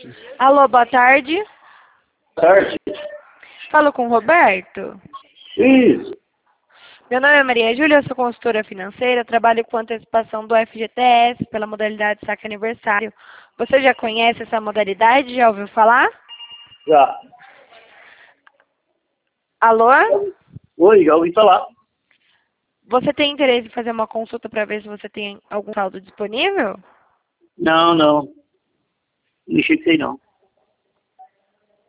Alô, boa tarde. Tarde. Falo com o Roberto. Isso. Meu nome é Maria Júlia, eu sou consultora financeira, trabalho com antecipação do FGTS pela modalidade saque aniversário. Você já conhece essa modalidade? Já ouviu falar? Já. Alô? Oi, já ouvi falar. Você tem interesse em fazer uma consulta para ver se você tem algum saldo disponível? Não. Não cheguei, não.